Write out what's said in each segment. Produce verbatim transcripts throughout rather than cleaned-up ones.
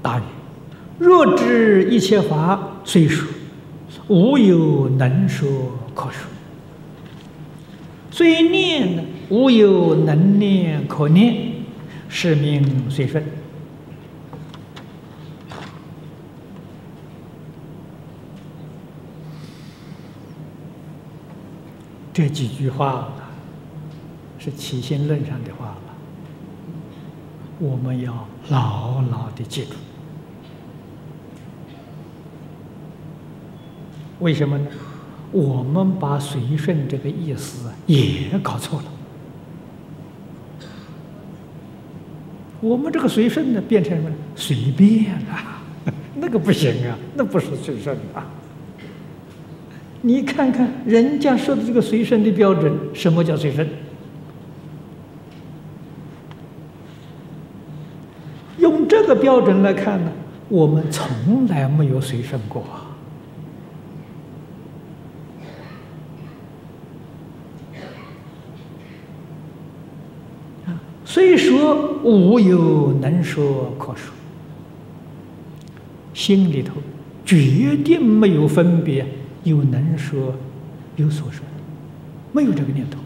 答曰：若知一切法虽说，无有能说可说；虽念无有能念可念，是名随顺。这几句话是起心论上的话了，我们要牢牢的记住。为什么呢？我们把随顺这个意思也搞错了。我们这个随顺呢，变成什么？随便啊，那个不行啊，那不是随顺啊。你看看人家说的这个随顺的标准，什么叫随顺？用这个标准来看呢，我们从来没有随顺过啊。虽说无有能说可说，心里头决定没有分别，有能说，有所说，没有这个念头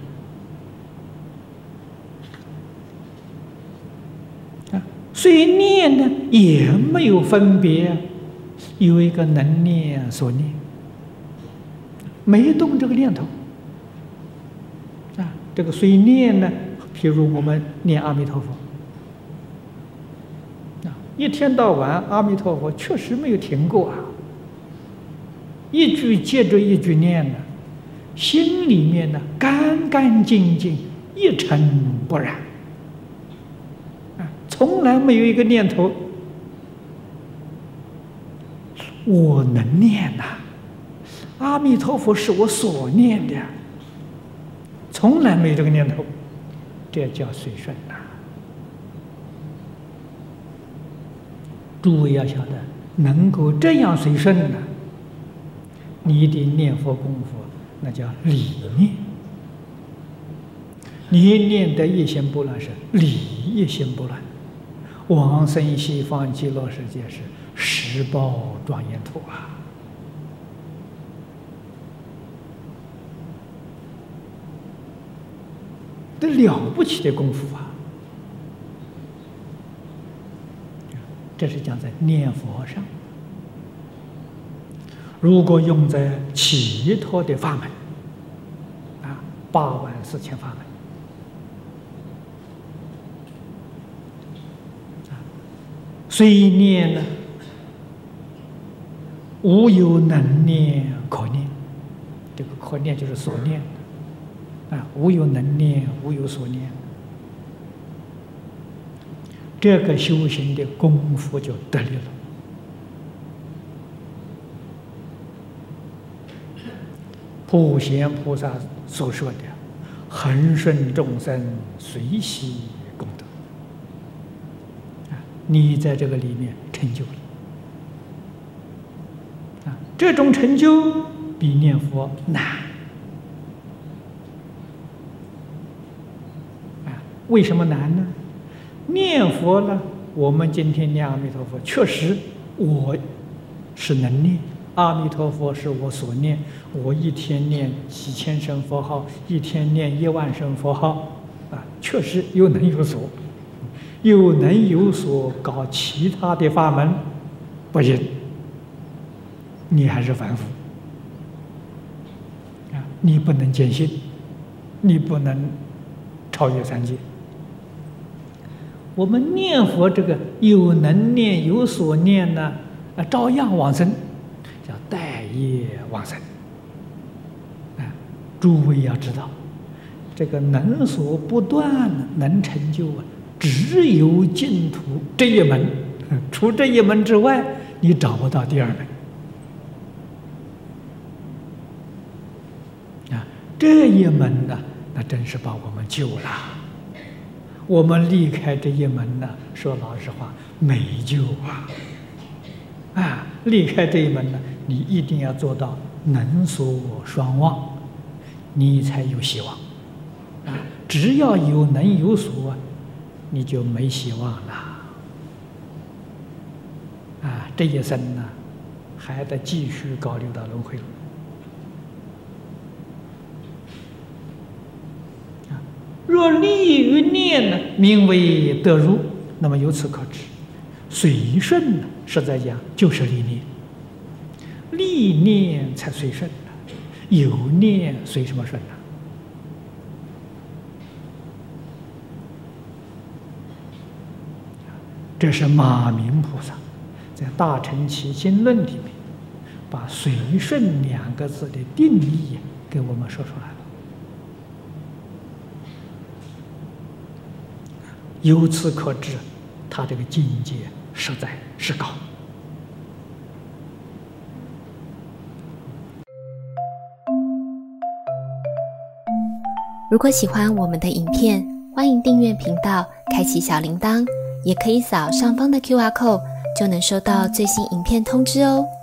啊。虽念呢，也没有分别，有一个能念所念，没动这个念头啊。这个虽念呢，譬如我们念阿弥陀佛啊，一天到晚阿弥陀佛确实没有停过啊。一句接着一句念呢，心里面呢干干净净，一尘不染啊，从来没有一个念头我能念呐、啊，阿弥陀佛是我所念的，从来没有这个念头，这叫随顺呐、啊。诸位要晓得，能够这样随顺呢、啊，你的念佛功夫那叫理念，你念得一心不乱是理一心不乱，往生西方极乐世界是十报庄严土啊！这了不起的功夫啊！这是讲在念佛上。如果用在其他的法门，啊，八万四千法门，啊，虽念呢，无有能念可念，这个可念就是所念，啊，无有能念，无有所念，这个修行的功夫就得力了。普贤菩萨所说的恒顺众生随喜功德啊，你在这个里面成就了啊，这种成就比念佛难啊。为什么难呢？念佛呢，我们今天念阿弥陀佛，确实我是能念，阿弥陀佛是我所念，我一天念几千声佛号，一天念一万声佛号，啊，确实有能有所，有能有所搞其他的法门不行，你还是凡夫啊，你不能见性，你不能超越三界。我们念佛这个有能念有所念呢，啊，照样往生。叫待业往生啊！诸位要知道，这个能所不断能成就啊，只有净土这一门，除这一门之外，你找不到第二门啊！这一门呢，那真是把我们救了。我们离开这一门呢，说老实话，没救啊！啊，离开这一门呢，你一定要做到能所双忘，你才有希望啊！只要有能有所，你就没希望了这一生呢，还得继续搞六道轮回了。若利于念呢，名为得入。那么由此可知，随顺呢，实在讲就是利念，利念才随顺呢，有念随什么顺呢？这是马明菩萨在《大乘起心论》里面把随顺两个字的定义给我们说出来了。由此可知，他这个境界实在是高。 如果喜欢我们的影片，欢迎订阅频道，开启小铃铛，也可以扫上方的 Q R code， 就能收到最新影片通知哦。